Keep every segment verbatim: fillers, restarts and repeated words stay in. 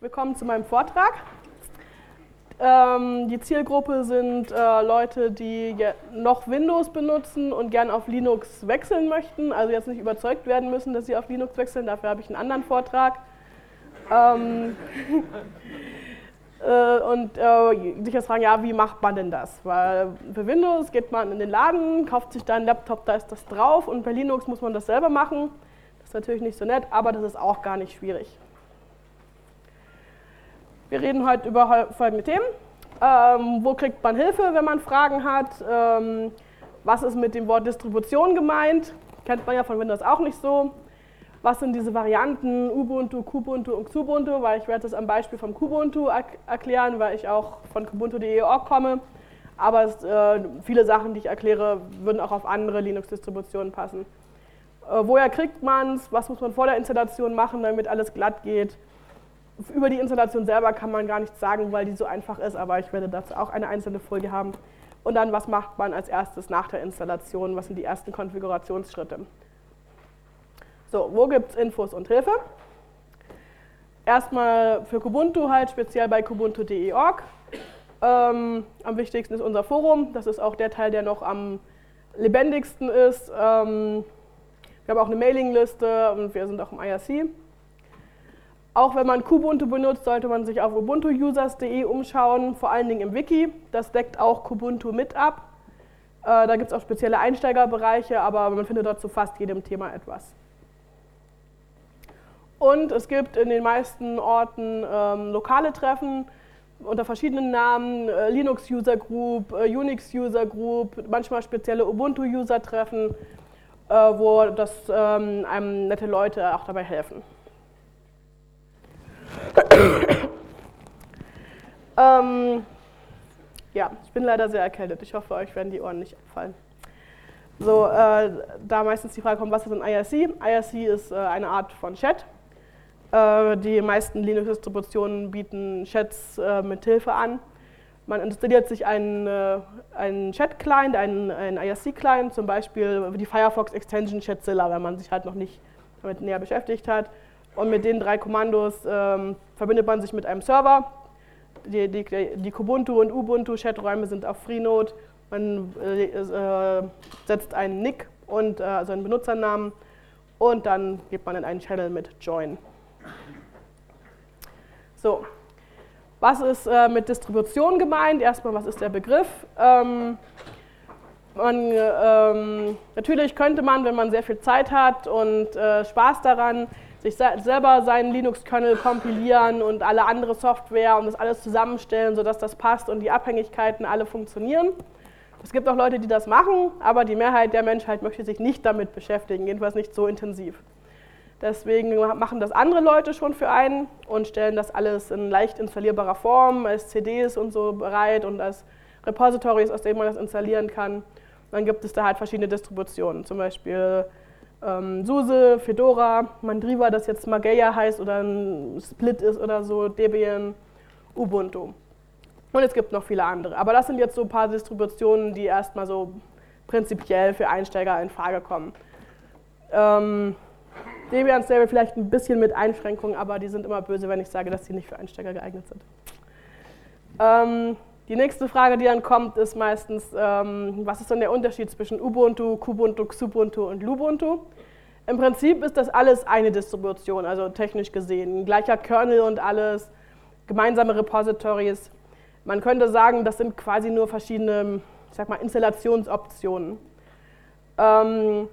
Willkommen zu meinem Vortrag. Ähm, die Zielgruppe sind äh, Leute, die noch Windows benutzen und gern auf Linux wechseln möchten, also jetzt nicht überzeugt werden müssen, dass sie auf Linux wechseln, dafür habe ich einen anderen Vortrag. Ähm, äh, und äh, sich jetzt fragen, ja, wie macht man denn das? Weil für Windows geht man in den Laden, kauft sich da einen Laptop, da ist das drauf, und bei Linux muss man das selber machen. Das ist natürlich nicht so nett, aber das ist auch gar nicht schwierig. Wir reden heute über folgende Themen. Ähm, wo kriegt man Hilfe, wenn man Fragen hat? Ähm, was ist mit dem Wort Distribution gemeint? Kennt man ja von Windows auch nicht so. Was sind diese Varianten Ubuntu, Kubuntu und Xubuntu? Weil ich werde das am Beispiel vom Kubuntu erklären, weil ich auch von kubuntu punkt de Org komme. Aber es, äh, viele Sachen, die ich erkläre, würden auch auf andere Linux-Distributionen passen. Äh, woher kriegt man es? Was muss man vor der Installation machen, damit alles glatt geht? Über die Installation selber kann man gar nichts sagen, weil die so einfach ist, aber ich werde dazu auch eine einzelne Folie haben. Und dann, was macht man als erstes nach der Installation? Was sind die ersten Konfigurationsschritte? So, wo gibt es Infos und Hilfe? Erstmal für Kubuntu halt, speziell bei kubuntu punkt de Org. Ähm, am wichtigsten ist unser Forum, das ist auch der Teil, der noch am lebendigsten ist. Ähm, wir haben auch eine Mailingliste und wir sind auch im I R C. Auch wenn man Kubuntu benutzt, sollte man sich auf ubuntu users punkt de umschauen, vor allen Dingen im Wiki. Das deckt auch Kubuntu mit ab. Äh, da gibt es auch spezielle Einsteigerbereiche, aber man findet dort zu fast jedem Thema etwas. Und es gibt in den meisten Orten ähm, lokale Treffen unter verschiedenen Namen, äh, Linux User Group, äh, Unix User Group, manchmal spezielle Ubuntu User Treffen, äh, wo das, ähm, einem nette Leute auch dabei helfen. ähm, ja, ich bin leider sehr erkältet. Ich hoffe, euch werden die Ohren nicht abfallen. So, äh, da meistens die Frage kommt, was ist ein I R C? I R C ist äh, eine Art von Chat. Äh, die meisten Linux-Distributionen bieten Chats äh, mit Hilfe an. Man installiert sich einen, äh, einen Chat-Client, einen, einen I R C-Client, zum Beispiel die Firefox Extension Chatzilla, wenn man sich halt noch nicht damit näher beschäftigt hat. Und mit den drei Kommandos ähm, verbindet man sich mit einem Server. Die, die, die Kubuntu und Ubuntu Chaträume sind auf Freenode. Man äh, äh, setzt einen Nick und äh, also einen Benutzernamen und dann geht man in einen Channel mit Join. So, was ist äh, mit Distribution gemeint? Erstmal, was ist der Begriff? Ähm, man, ähm, natürlich könnte man, wenn man sehr viel Zeit hat und äh, Spaß daran, sich selber seinen Linux-Kernel kompilieren und alle andere Software und das alles zusammenstellen, sodass das passt und die Abhängigkeiten alle funktionieren. Es gibt auch Leute, die das machen, aber die Mehrheit der Menschheit möchte sich nicht damit beschäftigen, jedenfalls nicht so intensiv. Deswegen machen das andere Leute schon für einen und stellen das alles in leicht installierbarer Form, als C Ds und so bereit und als Repositories, aus denen man das installieren kann. Und dann gibt es da halt verschiedene Distributionen, zum Beispiel Ähm, SUSE, Fedora, Mandriva, das jetzt Mageia heißt oder ein Split ist oder so, Debian, Ubuntu. Und es gibt noch viele andere. Aber das sind jetzt so ein paar Distributionen, die erstmal so prinzipiell für Einsteiger in Frage kommen. Ähm, Debian Stable vielleicht ein bisschen mit Einschränkungen, aber die sind immer böse, wenn ich sage, dass sie nicht für Einsteiger geeignet sind. Ähm, Die nächste Frage, die dann kommt, ist meistens, ähm, was ist denn der Unterschied zwischen Ubuntu, Kubuntu, Xubuntu und Lubuntu? Im Prinzip ist das alles eine Distribution, also technisch gesehen. Gleicher Kernel und alles, gemeinsame Repositories. Man könnte sagen, das sind quasi nur verschiedene, ich sag mal, Installationsoptionen. Ähm,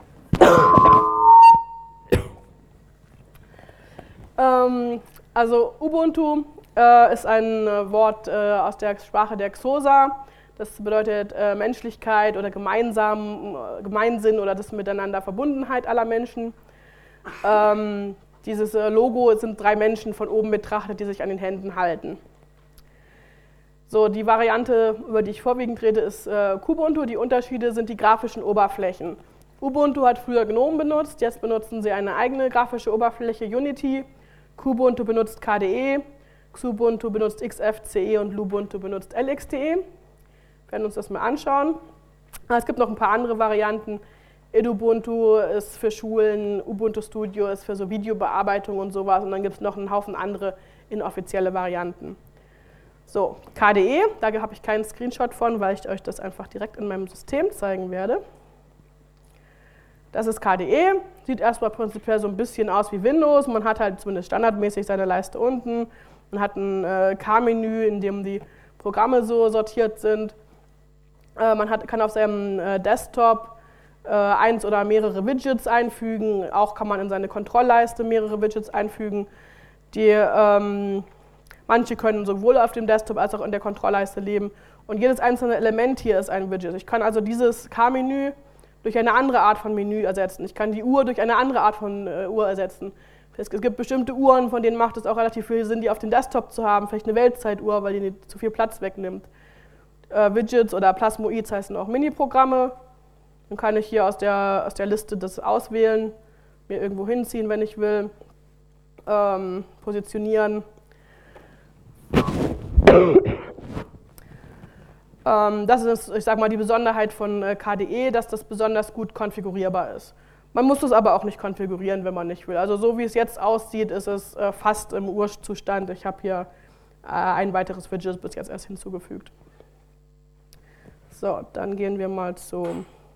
ähm, also Ubuntu ist ein Wort äh, aus der Sprache der Xhosa. Das bedeutet äh, Menschlichkeit oder gemeinsam, äh, Gemeinsinn oder das Miteinander Verbundenheit aller Menschen. Ähm, dieses äh, Logo sind drei Menschen von oben betrachtet, die sich an den Händen halten. So, die Variante, über die ich vorwiegend rede, ist äh, Kubuntu. Die Unterschiede sind die grafischen Oberflächen. Ubuntu hat früher GNOME benutzt, jetzt benutzen sie eine eigene grafische Oberfläche, Unity. Kubuntu benutzt K D E. Xubuntu benutzt X F C E und Lubuntu benutzt L X D E. Wir werden uns das mal anschauen. Es gibt noch ein paar andere Varianten. Edubuntu ist für Schulen, Ubuntu Studio ist für so Videobearbeitung und sowas und dann gibt es noch einen Haufen andere inoffizielle Varianten. So, K D E, da habe ich keinen Screenshot von, weil ich euch das einfach direkt in meinem System zeigen werde. Das ist K D E, sieht erstmal prinzipiell so ein bisschen aus wie Windows, man hat halt zumindest standardmäßig seine Leiste unten, man hat ein äh, K-Menü, in dem die Programme so sortiert sind, äh, man hat, kann auf seinem äh, Desktop äh, eins oder mehrere Widgets einfügen, auch kann man in seine Kontrollleiste mehrere Widgets einfügen, die ähm, manche können sowohl auf dem Desktop als auch in der Kontrollleiste leben und jedes einzelne Element hier ist ein Widget. Ich kann also dieses K-Menü durch eine andere Art von Menü ersetzen. Ich kann die Uhr durch eine andere Art von äh, Uhr ersetzen. Es, es gibt bestimmte Uhren, von denen macht es auch relativ viel Sinn, die auf dem Desktop zu haben, vielleicht eine Weltzeituhr, weil die nicht zu viel Platz wegnimmt. Äh, Widgets oder Plasmoids heißen auch Mini-Programme. Dann kann ich hier aus der, aus der Liste das auswählen, mir irgendwo hinziehen, wenn ich will, ähm, positionieren. Das ist, ich sag mal, die Besonderheit von K D E, dass das besonders gut konfigurierbar ist. Man muss das aber auch nicht konfigurieren, wenn man nicht will. Also so wie es jetzt aussieht, ist es fast im Urzustand. Ich habe hier ein weiteres Widget bis jetzt erst hinzugefügt. So, dann gehen wir mal zu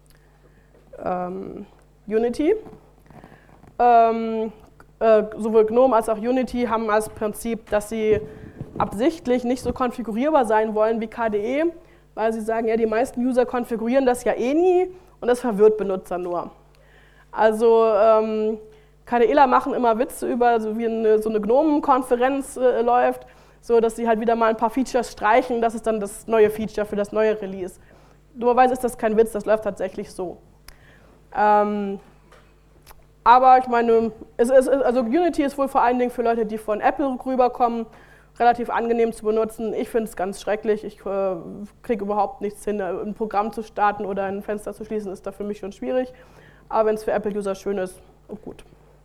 ähm, Unity. Ähm, äh, sowohl GNOME als auch Unity haben als Prinzip, dass sie absichtlich nicht so konfigurierbar sein wollen wie K D E, weil sie sagen, ja, die meisten User konfigurieren das ja eh nie und das verwirrt Benutzer nur. Also ähm, KDEler machen immer Witze über, so wie eine, so eine GNOME-Konferenz äh, läuft, so dass sie halt wieder mal ein paar Features streichen, das ist dann das neue Feature für das neue Release. Dummerweise ist das kein Witz, das läuft tatsächlich so. Ähm, aber ich meine, es ist, also Unity ist wohl vor allen Dingen für Leute, die von Apple rüberkommen, relativ angenehm zu benutzen. Ich finde es ganz schrecklich. Ich äh, kriege überhaupt nichts hin. Ein Programm zu starten oder ein Fenster zu schließen, ist da für mich schon schwierig. Aber wenn es für Apple-User schön ist, oh gut.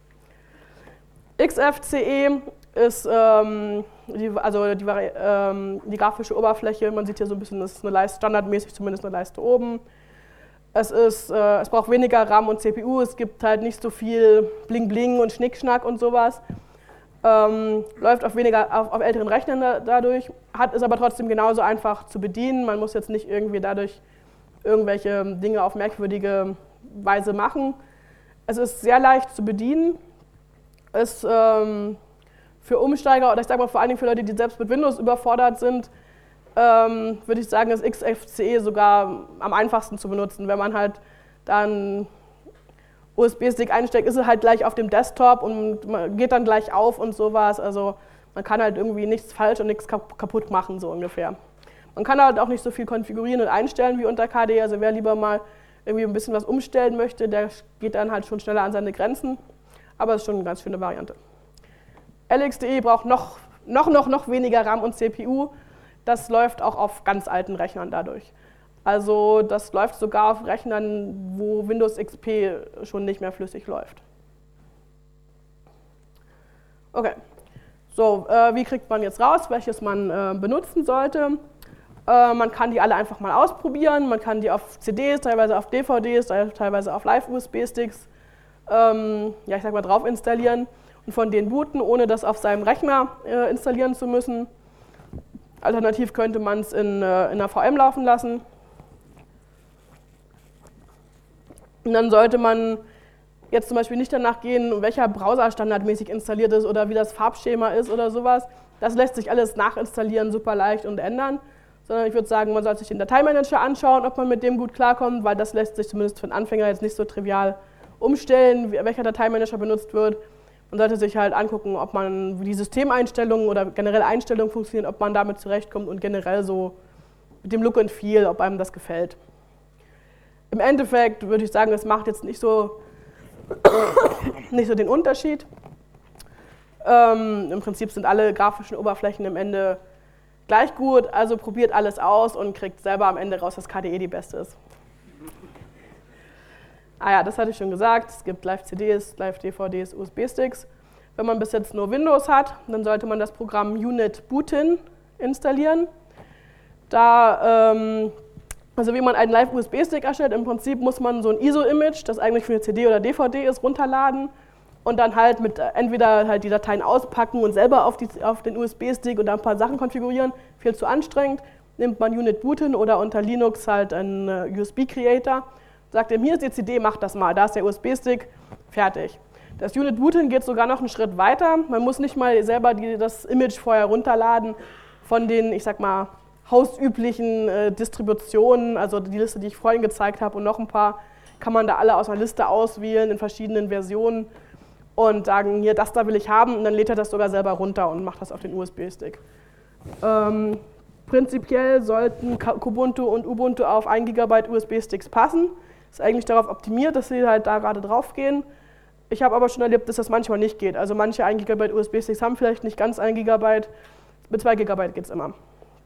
X F C E ist ähm, die, also die, ähm, die grafische Oberfläche. Man sieht hier so ein bisschen, das ist eine Leiste, standardmäßig zumindest eine Leiste oben. Es, ist, äh, es braucht weniger RAM und C P U. Es gibt halt nicht so viel Bling-Bling und Schnickschnack und sowas. Ähm, läuft auf, weniger, auf, auf älteren Rechnern da, dadurch, hat, ist aber trotzdem genauso einfach zu bedienen. Man muss jetzt nicht irgendwie dadurch irgendwelche Dinge auf merkwürdige Weise machen. Es ist sehr leicht zu bedienen. Es ähm, für Umsteiger oder ich sage mal vor allen Dingen für Leute, die selbst mit Windows überfordert sind, ähm, würde ich sagen, ist X F C E sogar am einfachsten zu benutzen. Wenn man halt dann U S B-Stick einsteckt, ist es halt gleich auf dem Desktop und man geht dann gleich auf und sowas. Also man kann halt irgendwie nichts falsch und nichts kaputt machen, so ungefähr. Man kann halt auch nicht so viel konfigurieren und einstellen wie unter K D E. Also wer lieber mal irgendwie ein bisschen was umstellen möchte, der geht dann halt schon schneller an seine Grenzen. Aber es ist schon eine ganz schöne Variante. L X D E braucht noch, noch, noch, noch weniger RAM und C P U. Das läuft auch auf ganz alten Rechnern dadurch. Also das läuft sogar auf Rechnern, wo Windows X P schon nicht mehr flüssig läuft. Okay, so, äh, wie kriegt man jetzt raus, welches man äh, benutzen sollte? Äh, man kann die alle einfach mal ausprobieren, man kann die auf C Ds, teilweise auf D V Ds, teilweise auf Live-U S B-Sticks, ähm, ja, ich sag mal, drauf installieren und von denen booten, ohne das auf seinem Rechner äh, installieren zu müssen. Alternativ könnte man es in, äh, in einer V M laufen lassen. Und dann sollte man jetzt zum Beispiel nicht danach gehen, welcher Browser standardmäßig installiert ist oder wie das Farbschema ist oder sowas. Das lässt sich alles nachinstallieren, super leicht und ändern. Sondern ich würde sagen, man sollte sich den Dateimanager anschauen, ob man mit dem gut klarkommt, weil das lässt sich zumindest für einen Anfänger jetzt nicht so trivial umstellen, welcher Dateimanager benutzt wird. Man sollte sich halt angucken, ob man, wie die Systemeinstellungen oder generell Einstellungen funktionieren, ob man damit zurechtkommt und generell so mit dem Look and Feel, ob einem das gefällt. Im Endeffekt würde ich sagen, das macht jetzt nicht so, nicht so den Unterschied. Ähm, Im Prinzip sind alle grafischen Oberflächen am Ende gleich gut, also probiert alles aus und kriegt selber am Ende raus, dass K D E die beste ist. Ah ja, das hatte ich schon gesagt, es gibt Live-C Ds, Live-D V Ds, U S B-Sticks. Wenn man bis jetzt nur Windows hat, dann sollte man das Programm Unit Bootin installieren. Da ähm, Also wie man einen Live-U S B-Stick erstellt, im Prinzip muss man so ein I S O-Image, das eigentlich für eine C D oder D V D ist, runterladen und dann halt mit entweder halt die Dateien auspacken und selber auf, die, auf den U S B-Stick und dann ein paar Sachen konfigurieren, viel zu anstrengend, nimmt man Unit booten oder unter Linux halt einen U S B-Creator, sagt ihm, hier ist die C D, mach das mal, da ist der U S B-Stick, fertig. Das Unit booten geht sogar noch einen Schritt weiter, man muss nicht mal selber die, das Image vorher runterladen von den, ich sag mal, hausüblichen äh, Distributionen, also die Liste, die ich vorhin gezeigt habe und noch ein paar, kann man da alle aus einer Liste auswählen in verschiedenen Versionen und sagen, hier, das da will ich haben und dann lädt er das sogar selber runter und macht das auf den U S B-Stick. Ähm, prinzipiell sollten Kubuntu und Ubuntu auf ein Gigabyte U S B-Sticks passen. Ist eigentlich darauf optimiert, dass sie halt da gerade drauf gehen. Ich habe aber schon erlebt, dass das manchmal nicht geht. Also manche ein Gigabyte U S B-Sticks haben vielleicht nicht ganz ein Gigabyte, mit zwei Gigabyte geht es immer.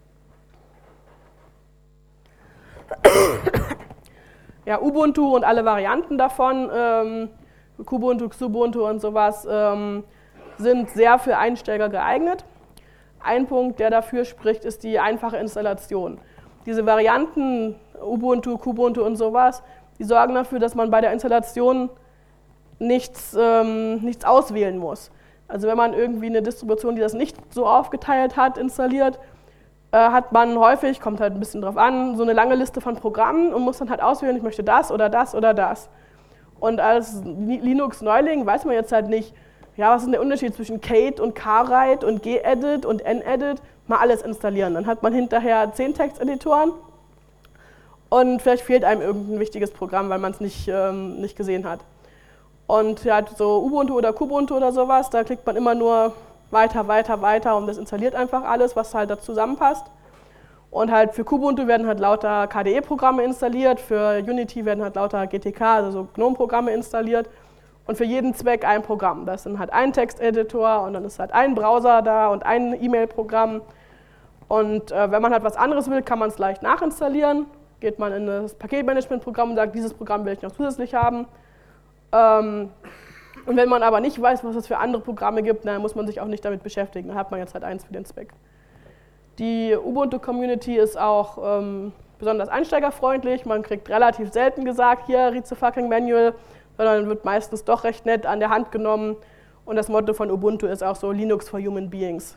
Ja, Ubuntu und alle Varianten davon, ähm, Kubuntu, Xubuntu und sowas, ähm, sind sehr für Einsteiger geeignet. Ein Punkt, der dafür spricht, ist die einfache Installation. Diese Varianten, Ubuntu, Kubuntu und sowas, die sorgen dafür, dass man bei der Installation nichts, ähm, nichts auswählen muss. Also wenn man irgendwie eine Distribution, die das nicht so aufgeteilt hat, installiert, hat man häufig, kommt halt ein bisschen drauf an, so eine lange Liste von Programmen und muss dann halt auswählen, ich möchte das oder das oder das. Und als Linux-Neuling weiß man jetzt halt nicht, ja, was ist denn der Unterschied zwischen Kate und Kwrite und gedit und nedit, mal alles installieren. Dann hat man hinterher zehn Texteditoren und vielleicht fehlt einem irgendein wichtiges Programm, weil man es nicht, ähm, nicht gesehen hat. Und ja, so Ubuntu oder Kubuntu oder sowas, da klickt man immer nur weiter, weiter, weiter und das installiert einfach alles, was halt da zusammenpasst. Und halt für Kubuntu werden halt lauter K D E-Programme installiert, für Unity werden halt lauter G T K, also so GNOME-Programme installiert und für jeden Zweck ein Programm. Das ist dann halt ein Texteditor und dann ist halt ein Browser da und ein E-Mail-Programm. Und äh, wenn man halt was anderes will, kann man es leicht nachinstallieren. Geht man in das Paketmanagement-Programm und sagt, dieses Programm will ich noch zusätzlich haben. Ähm, Und wenn man aber nicht weiß, was es für andere Programme gibt, dann muss man sich auch nicht damit beschäftigen. Dann hat man jetzt halt eins für den Zweck. Die Ubuntu-Community ist auch ähm, besonders einsteigerfreundlich. Man kriegt relativ selten gesagt, hier, read the fucking manual, sondern wird meistens doch recht nett an der Hand genommen. Und das Motto von Ubuntu ist auch so, Linux for Human Beings.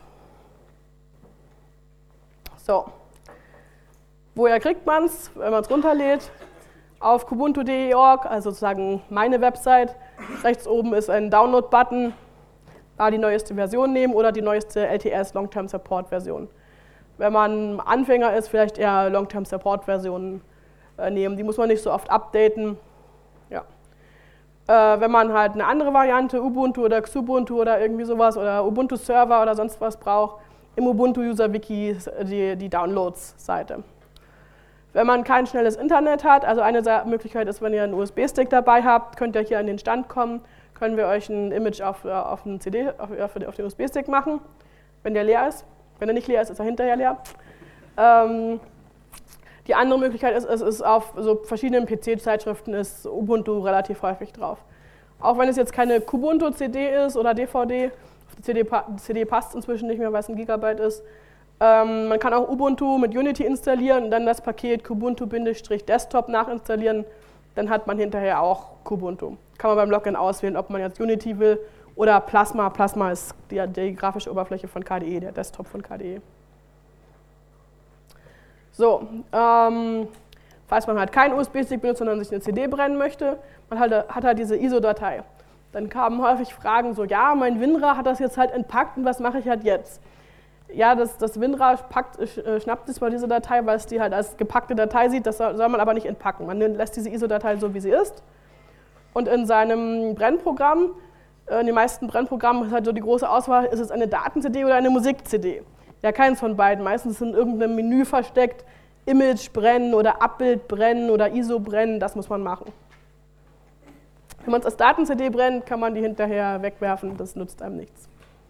So. Woher kriegt man es, wenn man es runterlädt? Auf kubuntu punkt de punkt org, also sozusagen meine Website. Rechts oben ist ein Download-Button, da die neueste Version nehmen oder die neueste L T S Long-Term Support-Version. Wenn man Anfänger ist, vielleicht eher Long-Term Support-Versionen äh, nehmen. Die muss man nicht so oft updaten. Ja. Äh, wenn man halt eine andere Variante, Ubuntu oder Xubuntu oder irgendwie sowas oder Ubuntu-Server oder sonst was braucht, im Ubuntu-User-Wiki die, die Downloads-Seite. Wenn man kein schnelles Internet hat, also eine Möglichkeit ist, wenn ihr einen U S B-Stick dabei habt, könnt ihr hier an den Stand kommen, können wir euch ein Image auf, auf, einen C D, auf, auf den U S B-Stick machen, wenn der leer ist. Wenn er nicht leer ist, ist er hinterher leer. Ähm, die andere Möglichkeit ist, es ist auf so verschiedenen P C-Zeitschriften ist Ubuntu relativ häufig drauf. Auch wenn es jetzt keine Kubuntu-C D ist oder D V D, auf die C D, C D passt inzwischen nicht mehr, weil es ein Gigabyte ist. Ähm, man kann auch Ubuntu mit Unity installieren und dann das Paket Kubuntu-Desktop nachinstallieren, dann hat man hinterher auch Kubuntu. Kann man beim Login auswählen, ob man jetzt Unity will oder Plasma. Plasma ist die, die grafische Oberfläche von K D E, der Desktop von K D E. So, ähm, falls man halt keinen U S B-Stick benutzt, sondern sich eine C D brennen möchte, man hat, hat halt diese I S O-Datei. Dann kamen häufig Fragen so, ja, mein WinRAR hat das jetzt halt entpackt und was mache ich halt jetzt? Ja, das, das WinRAR packt, äh, schnappt sich mal diese Datei, weil es die halt als gepackte Datei sieht, das soll, soll man aber nicht entpacken. Man lässt diese I S O-Datei so, wie sie ist. Und in seinem Brennprogramm, äh, in den meisten Brennprogrammen ist halt so die große Auswahl, ist es eine Daten-C D oder eine Musik-C D? Ja, keins von beiden. Meistens ist in irgendeinem Menü versteckt, Image brennen oder Abbild brennen oder I S O brennen, das muss man machen. Wenn man es als Daten-C D brennt, kann man die hinterher wegwerfen, das nützt einem nichts.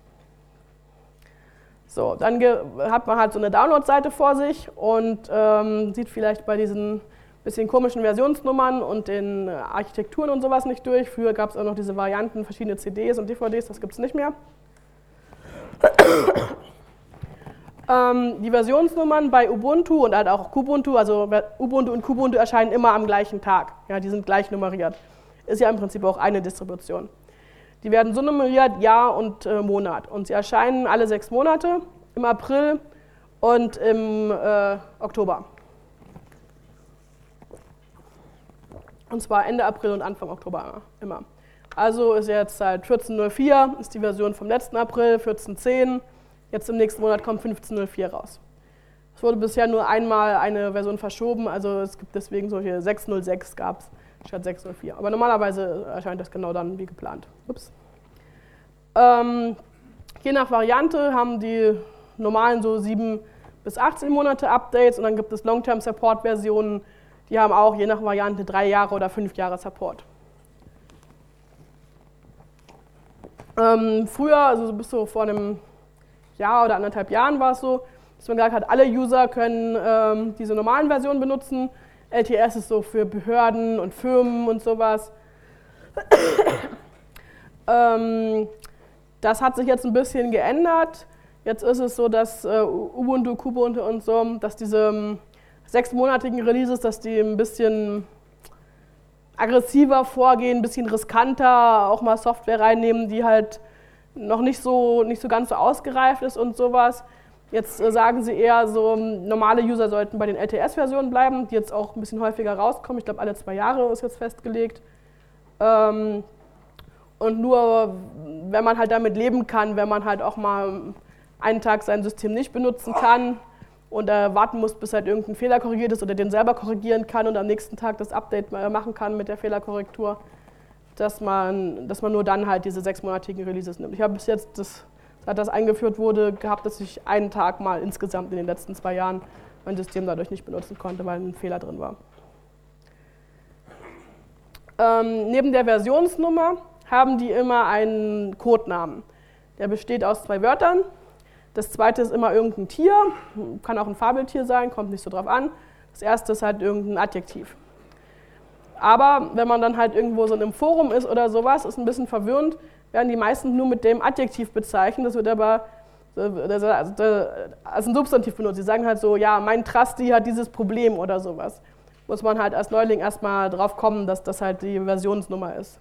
So, dann hat man halt so eine Download-Seite vor sich und ähm, sieht vielleicht bei diesen bisschen komischen Versionsnummern und den Architekturen und sowas nicht durch. Früher gab es auch noch diese Varianten, verschiedene C Ds und D V Ds, das gibt es nicht mehr. Ähm, die Versionsnummern bei Ubuntu und halt auch Kubuntu, also Ubuntu und Kubuntu erscheinen immer am gleichen Tag. Ja, die sind gleich nummeriert. Ist ja im Prinzip auch eine Distribution. Die werden so nummeriert, Jahr und äh, Monat. Und sie erscheinen alle sechs Monate, im April und im äh, Oktober. Und zwar Ende April und Anfang Oktober immer. Also ist jetzt seit vierzehn null vier, ist die Version vom letzten April, vierzehn zehn. Jetzt im nächsten Monat kommt fünfzehn null vier raus. Es wurde bisher nur einmal eine Version verschoben, also es gibt deswegen solche sechs null sechs gab es statt sechs null vier. Aber normalerweise erscheint das genau dann wie geplant. Ups. Ähm, je nach Variante haben die normalen so sieben bis achtzehn Monate Updates und dann gibt es Long-Term-Support-Versionen, die haben auch je nach Variante drei Jahre oder fünf Jahre Support. Ähm, früher, also bis so vor einem Jahr oder anderthalb Jahren war es so, dass man gesagt hat, alle User können ähm, diese normalen Versionen benutzen. L T S ist so für Behörden und Firmen und sowas. ähm, das hat sich jetzt ein bisschen geändert. Jetzt ist es so, dass äh, Ubuntu, Kubuntu und so, dass diese ähm, sechsmonatigen Releases, dass die ein bisschen aggressiver vorgehen, ein bisschen riskanter, auch mal Software reinnehmen, die halt noch nicht so, nicht so ganz so ausgereift ist und sowas. Jetzt äh, sagen sie eher so, normale User sollten bei den L T S-Versionen bleiben, die jetzt auch ein bisschen häufiger rauskommen. Ich glaube, alle zwei Jahre ist jetzt festgelegt. Ähm, und nur, wenn man halt damit leben kann, wenn man halt auch mal einen Tag sein System nicht benutzen kann und äh, warten muss, bis halt irgendein Fehler korrigiert ist oder den selber korrigieren kann und am nächsten Tag das Update machen kann mit der Fehlerkorrektur, dass man, dass man nur dann halt diese sechsmonatigen Releases nimmt. Ich habe bis jetzt, das, seit das eingeführt wurde, gehabt, dass ich einen Tag mal insgesamt in den letzten zwei Jahren mein System dadurch nicht benutzen konnte, weil ein Fehler drin war. Ähm, neben der Versionsnummer haben die immer einen Codenamen. Der besteht aus zwei Wörtern. Das zweite ist immer irgendein Tier, kann auch ein Fabeltier sein, kommt nicht so drauf an. Das erste ist halt irgendein Adjektiv. Aber wenn man dann halt irgendwo so in einem Forum ist oder sowas, ist ein bisschen verwirrend, werden die meisten nur mit dem Adjektiv bezeichnet. Das wird aber als ein Substantiv benutzt. Sie sagen halt so, ja, mein Trusty hat dieses Problem oder sowas. Muss man halt als Neuling erstmal drauf kommen, dass das halt die Versionsnummer ist.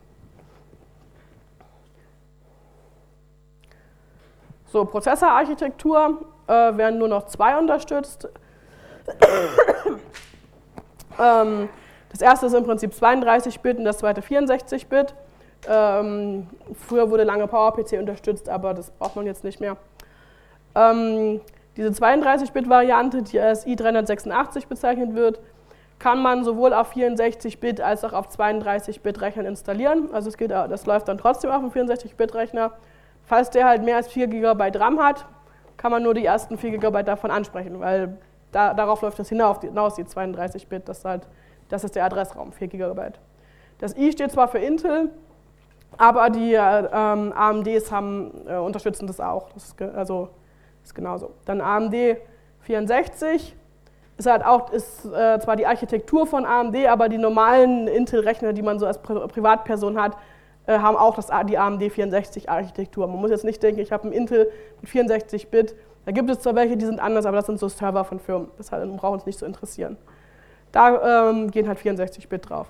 So, Prozessorarchitektur äh, werden nur noch zwei unterstützt. ähm, das erste ist im Prinzip zweiunddreißig Bit und das zweite vierundsechzig Bit. Ähm, früher wurde lange PowerPC unterstützt, aber das braucht man jetzt nicht mehr. Ähm, diese zweiunddreißig Bit Variante, die als i dreihundertsechsundachtzig bezeichnet wird, kann man sowohl auf vierundsechzig Bit als auch auf zweiunddreißig Bit Rechnern installieren. Also es geht, das läuft dann trotzdem auf einem vierundsechzig Bit Rechner. Falls der halt mehr als vier Gigabyte RAM hat, kann man nur die ersten vier Gigabyte davon ansprechen, weil da, darauf läuft das hinaus, hinaus die zweiunddreißig Bit, das ist, halt, das ist der Adressraum, vier Gigabyte. Das i steht zwar für Intel, aber die ähm, A M Ds haben, äh, unterstützen das auch, das ist, also, ist genauso. Dann A M D vierundsechzig ist halt auch, ist äh, zwar die Architektur von A M D, aber die normalen Intel-Rechner, die man so als Pri Privatperson hat, haben auch das, die A M D vierundsechzig Architektur. Man muss jetzt nicht denken, ich habe einen Intel mit vierundsechzig Bit. Da gibt es zwar welche, die sind anders, aber das sind so Server von Firmen. Das halt, braucht uns nicht so interessieren. Da ähm, gehen halt vierundsechzig Bit drauf.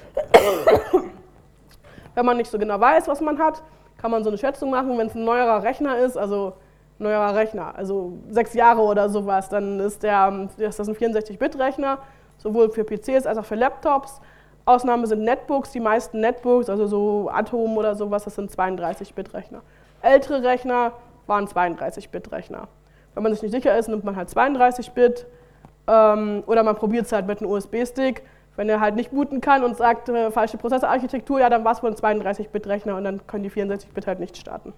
Wenn man nicht so genau weiß, was man hat, kann man so eine Schätzung machen. Wenn es ein neuerer Rechner ist, also neuerer Rechner, also sechs Jahre oder sowas, dann ist, der, ist das ein vierundsechzig Bit Rechner, sowohl für P Cs als auch für Laptops. Ausnahme sind Netbooks, die meisten Netbooks, also so Atom oder sowas, das sind zweiunddreißig Bit Rechner. Ältere Rechner waren zweiunddreißig Bit Rechner. Wenn man sich nicht sicher ist, nimmt man halt zweiunddreißig Bit ähm, oder man probiert es halt mit einem U S B-Stick. Wenn er halt nicht booten kann und sagt, äh, falsche Prozessorarchitektur, ja, dann war es wohl ein zweiunddreißig Bit Rechner und dann können die vierundsechzig Bit halt nicht starten.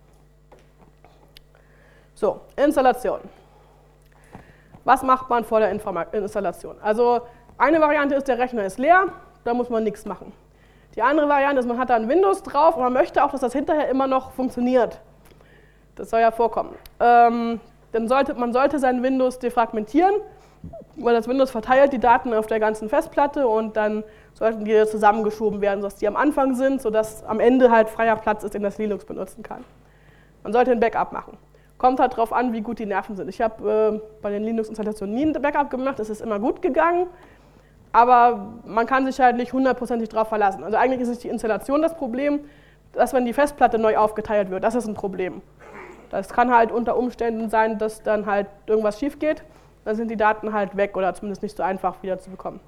So, Installation. Was macht man vor der Informa Installation? Also eine Variante ist, der Rechner ist leer. Da muss man nichts machen. Die andere Variante ist, man hat da ein Windows drauf und man möchte auch, dass das hinterher immer noch funktioniert. Das soll ja vorkommen. Ähm, dann sollte, man sollte sein Windows defragmentieren, weil das Windows verteilt die Daten auf der ganzen Festplatte und dann sollten die zusammengeschoben werden, sodass die am Anfang sind, sodass am Ende halt freier Platz ist, den das Linux benutzen kann. Man sollte ein Backup machen. Kommt halt drauf an, wie gut die Nerven sind. Ich habe äh, bei den Linux-Installationen nie ein Backup gemacht, es ist immer gut gegangen, aber man kann sich halt nicht hundertprozentig drauf verlassen. Also eigentlich ist es die Installation das Problem, dass wenn die Festplatte neu aufgeteilt wird, das ist ein Problem. Das kann halt unter Umständen sein, dass dann halt irgendwas schief geht, dann sind die Daten halt weg oder zumindest nicht so einfach wieder zu bekommen.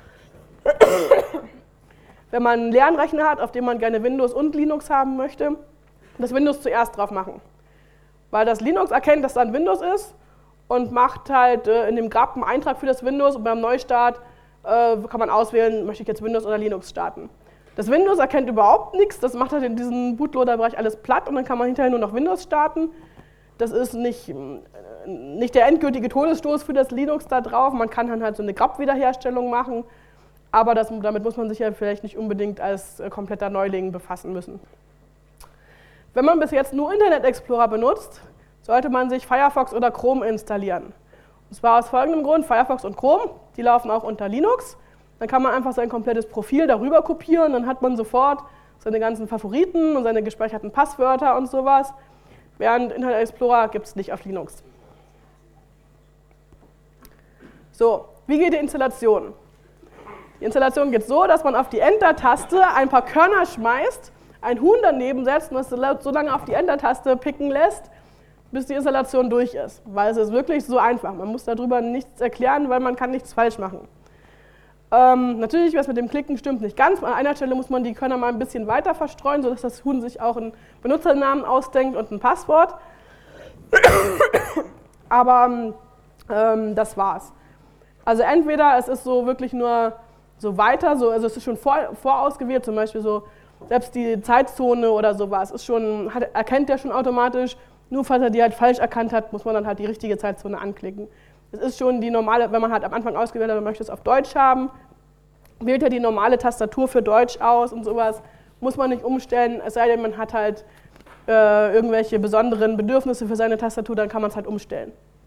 Wenn man einen leeren Rechner hat, auf dem man gerne Windows und Linux haben möchte, das Windows zuerst drauf machen. Weil das Linux erkennt, dass da ein Windows ist und macht halt äh, in dem Grab einen Eintrag für das Windows und beim Neustart äh, kann man auswählen, möchte ich jetzt Windows oder Linux starten. Das Windows erkennt überhaupt nichts, das macht halt in diesem Bootloader-Bereich alles platt und dann kann man hinterher nur noch Windows starten. Das ist nicht, nicht der endgültige Todesstoß für das Linux da drauf, man kann dann halt so eine Grab-Wiederherstellung machen, aber das, damit muss man sich ja vielleicht nicht unbedingt als äh, kompletter Neuling befassen müssen. Wenn man bis jetzt nur Internet Explorer benutzt, sollte man sich Firefox oder Chrome installieren. Und zwar aus folgendem Grund: Firefox und Chrome, die laufen auch unter Linux. Dann kann man einfach sein komplettes Profil darüber kopieren, dann hat man sofort seine ganzen Favoriten und seine gespeicherten Passwörter und sowas. Während Internet Explorer gibt es nicht auf Linux. So, wie geht die Installation? Die Installation geht so, dass man auf die Enter-Taste ein paar Körner schmeißt, ein Huhn daneben setzt und es so lange auf die Enter-Taste picken lässt, bis die Installation durch ist. Weil es ist wirklich so einfach. Man muss darüber nichts erklären, weil man kann nichts falsch machen. Ähm, natürlich, was mit dem Klicken stimmt nicht ganz. An einer Stelle muss man die Körner mal ein bisschen weiter verstreuen, sodass das Huhn sich auch einen Benutzernamen ausdenkt und ein Passwort. Aber ähm, das war's. Also entweder es ist so wirklich nur so weiter, so, also es ist schon vor, vorausgewählt, zum Beispiel so selbst die Zeitzone oder sowas, ist schon, hat, erkennt der schon automatisch, nur falls er die halt falsch erkannt hat, muss man dann halt die richtige Zeitzone anklicken. Es ist schon die normale, wenn man halt am Anfang ausgewählt hat, man möchte es auf Deutsch haben, wählt er die normale Tastatur für Deutsch aus und sowas, muss man nicht umstellen, es sei denn, man hat halt äh, irgendwelche besonderen Bedürfnisse für seine Tastatur, dann kann man es halt umstellen.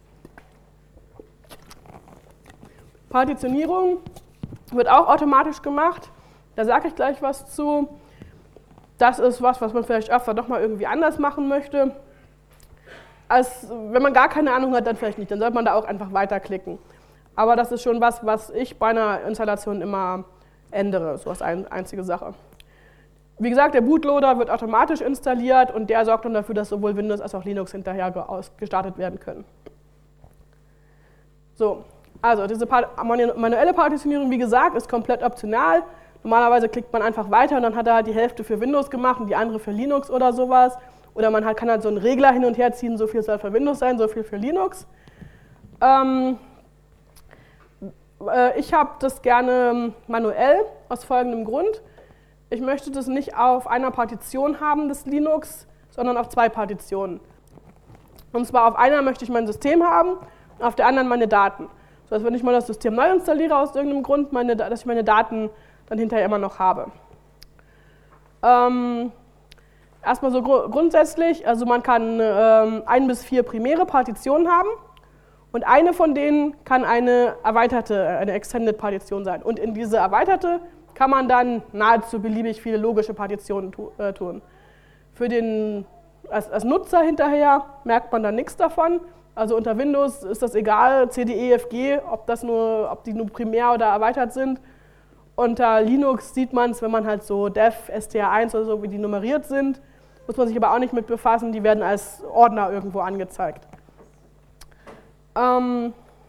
Partitionierung wird auch automatisch gemacht, da sage ich gleich was zu. Das ist was, was man vielleicht öfter doch mal irgendwie anders machen möchte. Als, wenn man gar keine Ahnung hat, dann vielleicht nicht, dann sollte man da auch einfach weiterklicken. Aber das ist schon was, was ich bei einer Installation immer ändere, so als eine einzige Sache. Wie gesagt, der Bootloader wird automatisch installiert und der sorgt dann dafür, dass sowohl Windows als auch Linux hinterher gestartet werden können. So, also diese manuelle Partitionierung, wie gesagt, ist komplett optional. Normalerweise klickt man einfach weiter und dann hat er halt die Hälfte für Windows gemacht und die andere für Linux oder sowas. Oder man halt, kann halt so einen Regler hin und her ziehen, so viel soll für Windows sein, so viel für Linux. Ähm, äh, ich habe das gerne manuell, aus folgendem Grund. Ich möchte das nicht auf einer Partition haben, das Linux, sondern auf zwei Partitionen. Und zwar auf einer möchte ich mein System haben und auf der anderen meine Daten. So dass wenn ich mal das System neu installiere aus irgendeinem Grund, meine, dass ich meine Daten dann hinterher immer noch habe. Ähm, erstmal so gru grundsätzlich, also man kann ähm, ein bis vier primäre Partitionen haben und eine von denen kann eine erweiterte, eine Extended Partition sein. Und in diese erweiterte kann man dann nahezu beliebig viele logische Partitionen tu äh, tun. Für den, als, als Nutzer hinterher merkt man dann nichts davon. Also unter Windows ist das egal, C, D, E, F, G, ob, das nur, ob die nur primär oder erweitert sind. Unter Linux sieht man es, wenn man halt so Dev, S T R eins oder so, wie die nummeriert sind, muss man sich aber auch nicht mit befassen, die werden als Ordner irgendwo angezeigt. Ähm,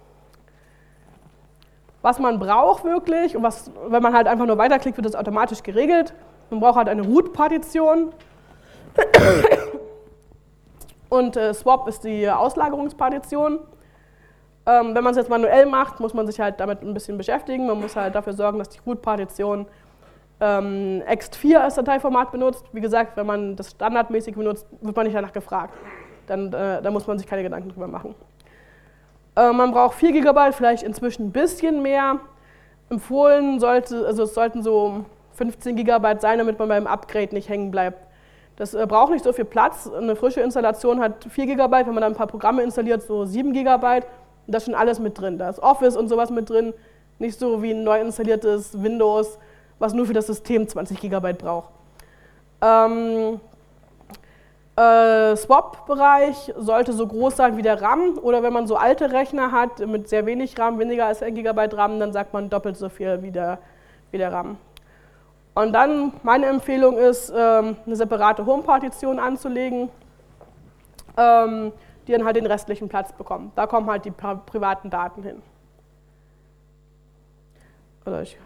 was man braucht wirklich, und was, wenn man halt einfach nur weiterklickt, wird das automatisch geregelt. Man braucht halt eine Root-Partition und äh, Swap ist die Auslagerungspartition. Ähm, wenn man es jetzt manuell macht, muss man sich halt damit ein bisschen beschäftigen. Man muss halt dafür sorgen, dass die Root-Partition ähm, ext vier als Dateiformat benutzt. Wie gesagt, wenn man das standardmäßig benutzt, wird man nicht danach gefragt. Dann äh, da muss man sich keine Gedanken drüber machen. Äh, man braucht vier Gigabyte, vielleicht inzwischen ein bisschen mehr. Empfohlen sollte, also es sollten so fünfzehn Gigabyte sein, damit man beim Upgrade nicht hängen bleibt. Das äh, braucht nicht so viel Platz. Eine frische Installation hat vier Gigabyte, wenn man dann ein paar Programme installiert, so sieben Gigabyte. Und da ist schon alles mit drin. Da ist Office und sowas mit drin. Nicht so wie ein neu installiertes Windows, was nur für das System zwanzig Gigabyte braucht. Ähm, Äh, Swap-Bereich sollte so groß sein wie der RAM, oder wenn man so alte Rechner hat mit sehr wenig RAM, weniger als ein Gigabyte RAM, dann sagt man doppelt so viel wie der, wie der RAM. Und dann meine Empfehlung ist, ähm, eine separate Home-Partition anzulegen, ähm, die dann halt den restlichen Platz bekommen. Da kommen halt die privaten Daten hin. Oder ich,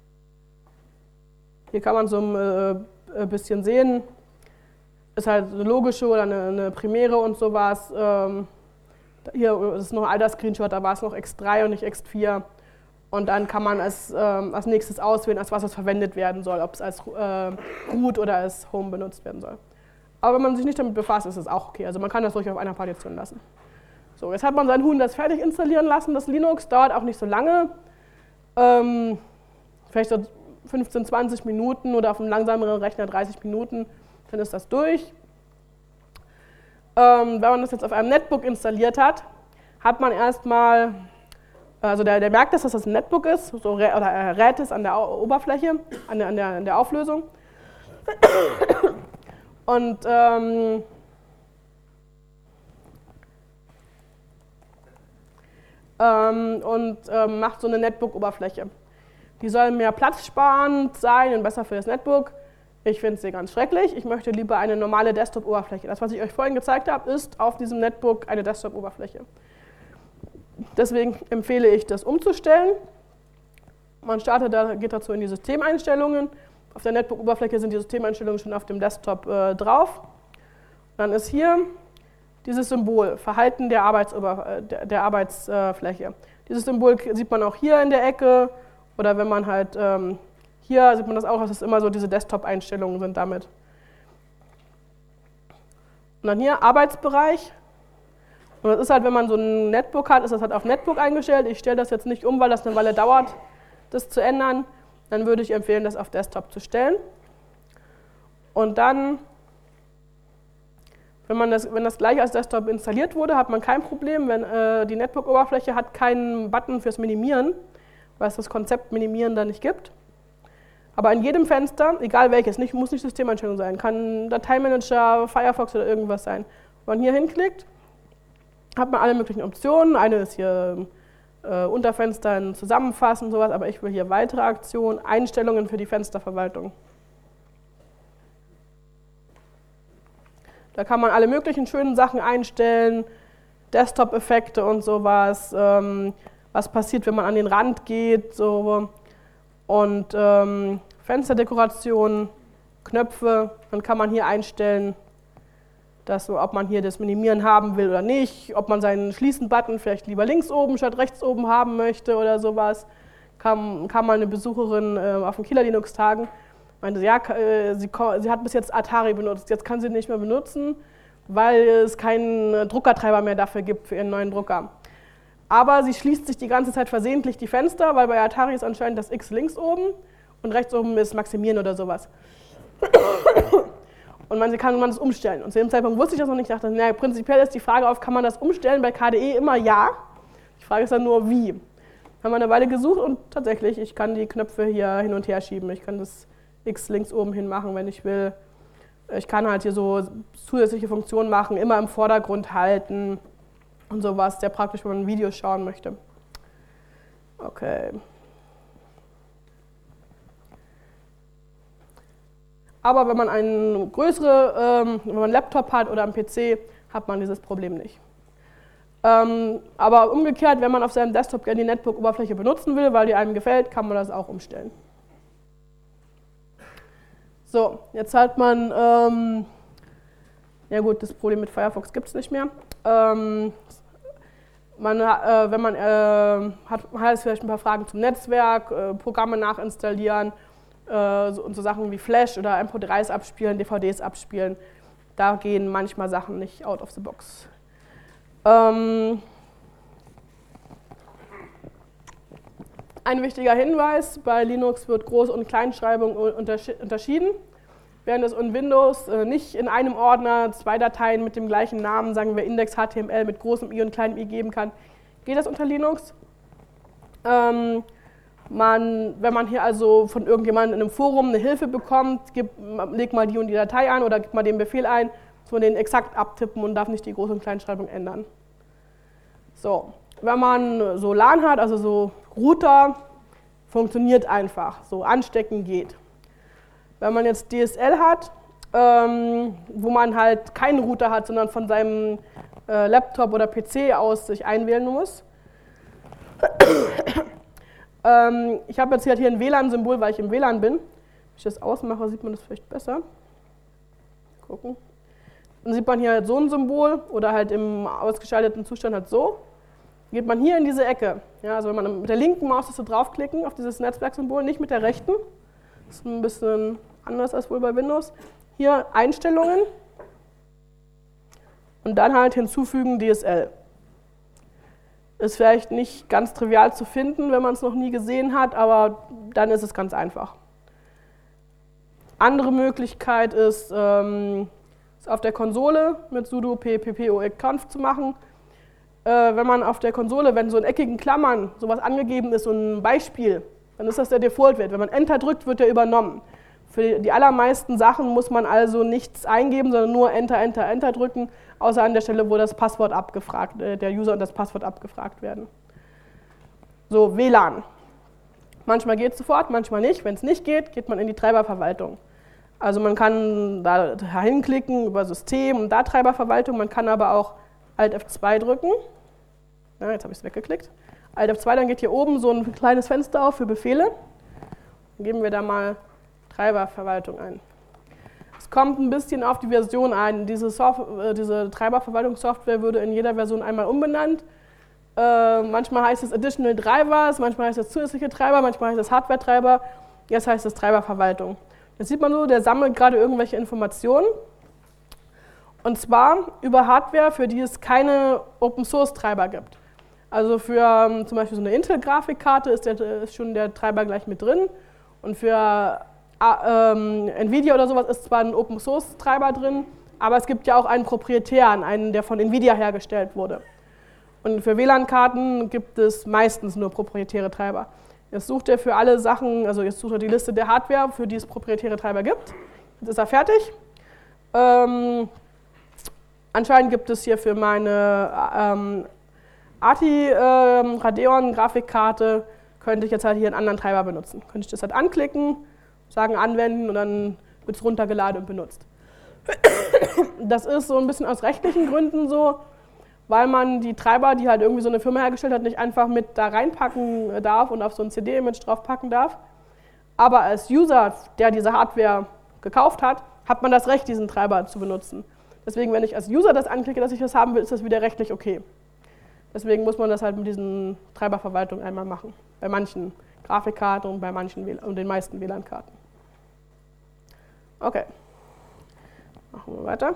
hier kann man so ein äh, bisschen sehen, ist halt eine logische oder eine, eine primäre und sowas. Ähm, hier ist noch ein alter Screenshot, da war es noch X drei und nicht X vier. Und dann kann man als, ähm, als nächstes auswählen, als was es verwendet werden soll, ob es als äh, Root oder als Home benutzt werden soll. Aber wenn man sich nicht damit befasst, ist es auch okay. Also man kann das ruhig auf einer Partition lassen. So, jetzt hat man sein Huhn das fertig installieren lassen, das Linux, dauert auch nicht so lange. Ähm, vielleicht so fünfzehn, zwanzig Minuten oder auf einem langsameren Rechner dreißig Minuten, dann ist das durch. Ähm, wenn man das jetzt auf einem Netbook installiert hat, hat man erstmal, also der, der merkt, dass das ein Netbook ist, so, oder er rät es an der Oberfläche, an der, an der, an der Auflösung. Und ähm, ähm, und ähm, macht so eine Netbook-Oberfläche. Die soll mehr platzsparend sein und besser für das Netbook. Ich finde sie ganz schrecklich. Ich möchte lieber eine normale Desktop-Oberfläche. Das, was ich euch vorhin gezeigt habe, ist auf diesem Netbook eine Desktop-Oberfläche. Deswegen empfehle ich, das umzustellen. Man startet, da, geht dazu in die Systemeinstellungen. Auf der Netbook-Oberfläche sind die Systemeinstellungen schon auf dem Desktop äh, drauf. Dann ist hier dieses Symbol, Verhalten der, Arbeitsober der, der Arbeitsfläche. Dieses Symbol sieht man auch hier in der Ecke, oder wenn man halt, ähm, hier sieht man das auch, dass es immer so diese Desktop-Einstellungen sind damit. Und dann hier Arbeitsbereich. Und das ist halt, wenn man so ein Netbook hat, ist das halt auf Netbook eingestellt. Ich stelle das jetzt nicht um, weil das eine Weile dauert, das zu ändern. Dann würde ich empfehlen, das auf Desktop zu stellen. Und dann, wenn, man das, wenn das gleich als Desktop installiert wurde, hat man kein Problem, wenn äh, die Netbook-Oberfläche hat keinen Button fürs Minimieren, weil es das Konzept Minimieren da nicht gibt. Aber in jedem Fenster, egal welches, nicht, muss nicht Systemeinstellung sein, kann Dateimanager, Firefox oder irgendwas sein. Wenn man hier hinklickt, hat man alle möglichen Optionen. Eine ist hier äh, Unterfenstern zusammenfassen, sowas, aber ich will hier weitere Aktionen, Einstellungen für die Fensterverwaltung. Da kann man alle möglichen schönen Sachen einstellen, Desktop-Effekte und sowas, ähm, was passiert, wenn man an den Rand geht, so. Und ähm, Fensterdekoration, Knöpfe, dann kann man hier einstellen, dass, ob man hier das Minimieren haben will oder nicht, ob man seinen Schließen-Button vielleicht lieber links oben statt rechts oben haben möchte oder sowas. Kam, kam mal eine Besucherin äh, auf den Kieler Linux-Tagen, meinte, ja, äh, sie, sie hat bis jetzt Atari benutzt, jetzt kann sie nicht mehr benutzen, weil es keinen Druckertreiber mehr dafür gibt für ihren neuen Drucker. Aber sie schließt sich die ganze Zeit versehentlich die Fenster, weil bei Atari ist anscheinend das X links oben und rechts oben ist Maximieren oder sowas. Und man kann man das umstellen. Und zu dem Zeitpunkt wusste ich das noch nicht. Ich dachte, naja, prinzipiell ist die Frage auf, kann man das umstellen? Bei K D E immer ja. Die Frage ist dann nur, wie. Haben wir eine Weile gesucht und tatsächlich, ich kann die Knöpfe hier hin und her schieben. Ich kann das X links oben hin machen, wenn ich will. Ich kann halt hier so zusätzliche Funktionen machen, immer im Vordergrund halten und sowas. Sehr praktisch, wenn man Videos schauen möchte. Okay. Aber wenn man einen größeren, ähm, wenn man einen Laptop hat oder einen P C, hat man dieses Problem nicht. Ähm, aber umgekehrt, wenn man auf seinem Desktop gerne die Netbook-Oberfläche benutzen will, weil die einem gefällt, kann man das auch umstellen. So, jetzt hat man, ähm, ja gut, das Problem mit Firefox gibt es nicht mehr. Ähm, man, äh, wenn man äh, hat, hat es vielleicht ein paar Fragen zum Netzwerk, äh, Programme nachinstallieren, So, und so Sachen wie Flash oder M P drei s abspielen, D V Ds abspielen, da gehen manchmal Sachen nicht out of the box. Ähm Ein wichtiger Hinweis, bei Linux wird Groß- und Kleinschreibung unterschieden. Während es in Windows äh, nicht in einem Ordner zwei Dateien mit dem gleichen Namen, sagen wir Index H T M L mit großem I und kleinem i geben kann, geht das unter Linux. Ähm Man, wenn man hier also von irgendjemandem in einem Forum eine Hilfe bekommt, gibt, legt mal die und die Datei ein oder gibt mal den Befehl ein, muss man den exakt abtippen und darf nicht die Groß- und Kleinschreibung ändern. So, wenn man so LAN hat, also so Router, funktioniert einfach, so anstecken geht. Wenn man jetzt D S L hat, ähm, wo man halt keinen Router hat, sondern von seinem äh, Laptop oder P C aus sich einwählen muss. ähm, ich habe jetzt hier ein W LAN-Symbol, weil ich im W LAN bin. Wenn ich das ausmache, sieht man das vielleicht besser. Gucken. Dann sieht man hier halt so ein Symbol oder halt im ausgeschalteten Zustand halt so. Dann geht man hier in diese Ecke. Ja, also wenn man mit der linken Maustaste draufklicken auf dieses Netzwerksymbol, nicht mit der rechten. Das ist ein bisschen anders als wohl bei Windows. Hier Einstellungen und dann halt hinzufügen D S L. Ist vielleicht nicht ganz trivial zu finden, wenn man es noch nie gesehen hat, aber dann ist es ganz einfach. Andere Möglichkeit ist, ähm, es auf der Konsole mit sudo ppoconf zu machen. Äh, wenn man auf der Konsole, wenn so in eckigen Klammern sowas angegeben ist, so ein Beispiel, dann ist das der Default-Wert. Wenn man Enter drückt, wird der übernommen. Für die allermeisten Sachen muss man also nichts eingeben, sondern nur Enter, Enter, Enter drücken, außer an der Stelle, wo das Passwort abgefragt, äh, der User und das Passwort abgefragt werden. So, W LAN. Manchmal geht es sofort, manchmal nicht. Wenn es nicht geht, geht man in die Treiberverwaltung. Also man kann da hinklicken über System und da Treiberverwaltung, man kann aber auch Alt F zwei drücken. Ja, jetzt habe ich es weggeklickt. Alt F zwei, dann geht hier oben so ein kleines Fenster auf für Befehle. Dann geben wir da mal Treiberverwaltung ein. Es kommt ein bisschen auf die Version ein. Diese, Soft äh, diese Treiberverwaltungssoftware würde in jeder Version einmal umbenannt. Äh, manchmal heißt es Additional Drivers, manchmal heißt es zusätzliche Treiber, manchmal heißt es Hardware-Treiber, jetzt heißt es Treiberverwaltung. Jetzt sieht man so, der sammelt gerade irgendwelche Informationen. Und zwar über Hardware, für die es keine Open-Source-Treiber gibt. Also für ähm, zum Beispiel so eine Intel-Grafikkarte ist, der, ist schon der Treiber gleich mit drin. Und für ähm, Nvidia oder sowas ist zwar ein Open-Source-Treiber drin, aber es gibt ja auch einen proprietären, einen, der von Nvidia hergestellt wurde. Und für W LAN-Karten gibt es meistens nur proprietäre Treiber. Jetzt sucht er für alle Sachen, also jetzt sucht er die Liste der Hardware, für die es proprietäre Treiber gibt. Jetzt ist er fertig. Ähm, anscheinend gibt es hier für meine ähm, A T I ähm, Radeon Grafikkarte, könnte ich jetzt halt hier einen anderen Treiber benutzen. Könnte ich das halt anklicken, sagen anwenden und dann wird es runtergeladen und benutzt. Das ist so ein bisschen aus rechtlichen Gründen so, weil man die Treiber, die halt irgendwie so eine Firma hergestellt hat, nicht einfach mit da reinpacken darf und auf so ein C D-Image draufpacken darf. Aber als User, der diese Hardware gekauft hat, hat man das Recht, diesen Treiber zu benutzen. Deswegen, wenn ich als User das anklicke, dass ich das haben will, ist das wieder rechtlich okay. Deswegen muss man das halt mit diesen Treiberverwaltungen einmal machen. Bei manchen Grafikkarten und bei manchen und den meisten W LAN-Karten. Okay. Machen wir weiter.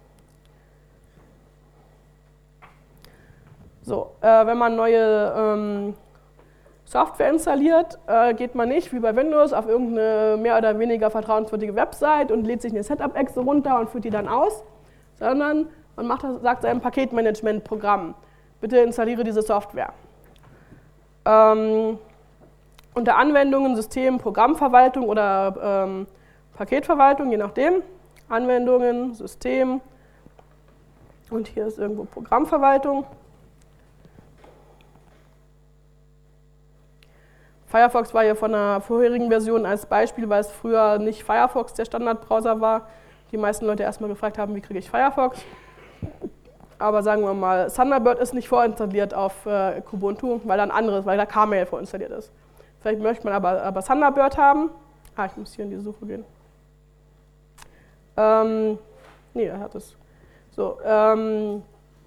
So, äh, wenn man neue ähm, Software installiert, äh, geht man nicht wie bei Windows auf irgendeine mehr oder weniger vertrauenswürdige Website und lädt sich eine Setup-Exe runter und führt die dann aus, sondern man macht das, sagt seinem Paketmanagement-Programm, bitte installiere diese Software. Ähm, unter Anwendungen, System, Programmverwaltung oder ähm, Paketverwaltung, je nachdem, Anwendungen, System und hier ist irgendwo Programmverwaltung. Firefox war hier von einer vorherigen Version als Beispiel, weil es früher nicht Firefox der Standardbrowser war. Die meisten Leute erstmal gefragt haben, wie kriege ich Firefox. Aber sagen wir mal, Thunderbird ist nicht vorinstalliert auf äh, Kubuntu, weil da ein anderes, weil da Kmail vorinstalliert ist. Vielleicht möchte man aber, aber Thunderbird haben. Ah, ich muss hier in die Suche gehen. Ähm, nee, er hat es. So, ähm,